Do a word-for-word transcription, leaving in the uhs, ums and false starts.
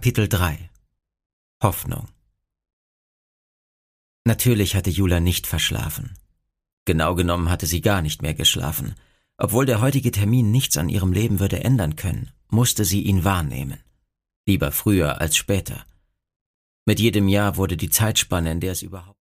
Kapitel drei. Hoffnung. Natürlich hatte Jula nicht verschlafen. Genau genommen hatte sie gar nicht mehr geschlafen. Obwohl der heutige Termin nichts an ihrem Leben würde ändern können, musste sie ihn wahrnehmen. Lieber früher als später. Mit jedem Jahr wurde die Zeitspanne, in der es überhaupt